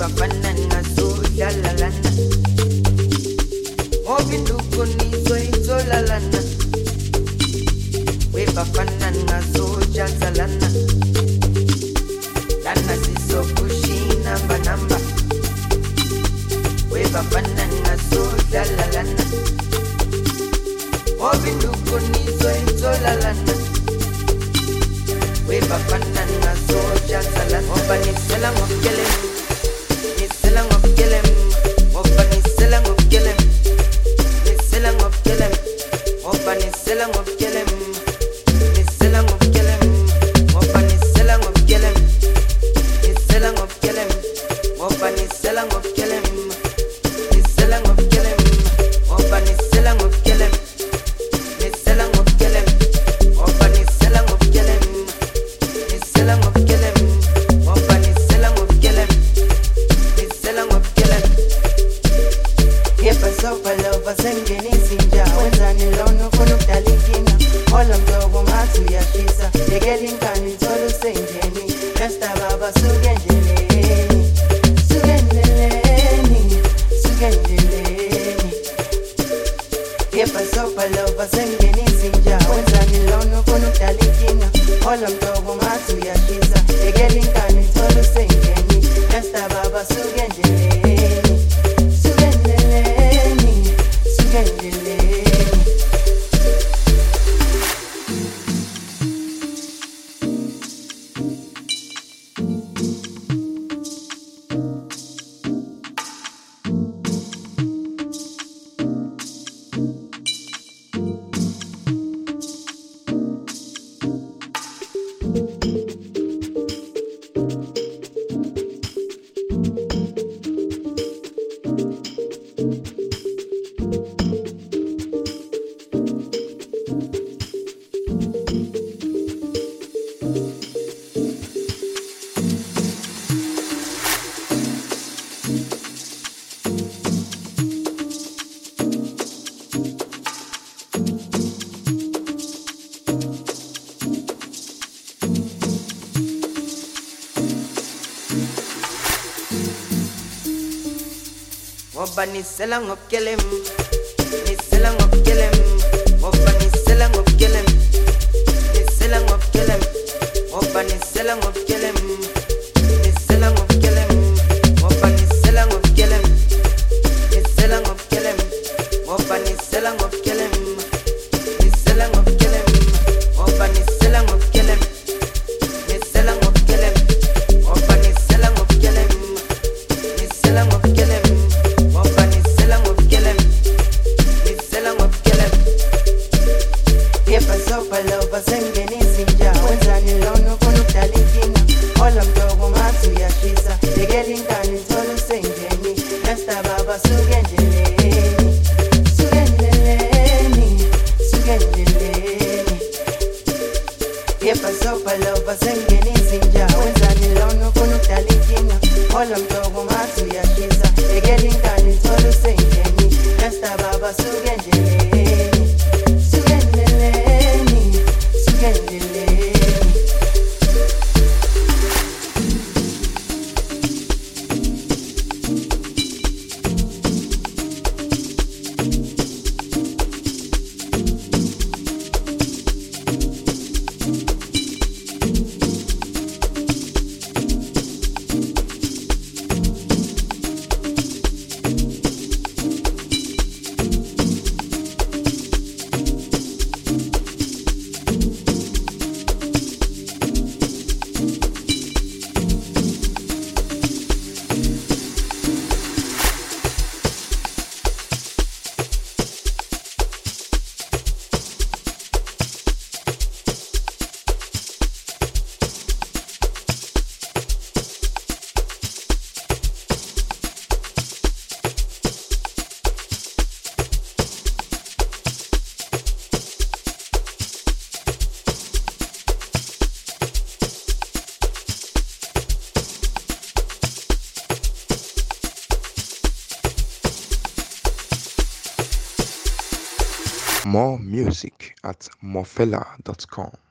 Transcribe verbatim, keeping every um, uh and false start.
bafanana sodalalana obinduko nizo inzolalana we bafanana sojanzalana lana sisokushina banamba we bafanana sodalalana obinduko nizo inzolalana we bafanana sojanzalana obanisela ngokele nisela ngokele obanisela ngokele nisela ngokele obanisela ngokele nisela ngokele obanisela ngokele nisela ngokele obanisela ngokele nisela ngokele obanisela ngokele nisela ngokele obanisela ngokele nisela ngokele obanisela ngokele nisela ngokele yepa sopa lova sengeni sinja wenzani lono kono kdalikina ola mdogo matu yashisa yegelinkani tolo senjeni resta baba sugenjeleni sugenjeleni sugenjeleni yepa sopa lova sengeni sinja wenzani lono kono kdalikina ola mdogo matu yashisa yegelinkani tolo senjeni resta baba sugenjeleni sugenjeleni sugenjeleni obanisela ngokele nisela ngokele obanisela ngokele nisela ngokele obanisela ngokele nisela ngokele obanisela ngokele nisela ngokele obanisela ngokele nisela ngokele obanisela ngokele nisela ngokele obanisela ngokele nisela ngokele obanisela ngokele nisela ngokele yepa sopa lova sengeni sinja wenzani lono kono kdalikina ola mdogo matu yashisa yegelinkani tolo senjeni resta baba sugenjeleni sugenjeleni sugenjeleni yepa sopa lova sengeni sinja wenzani lono kono kdalikina ola mdogo matu yashisa yegelinkani tolo senjeni resta baba sugenjeleni sugenjeleni sugenjeleni More music at morfella dot com.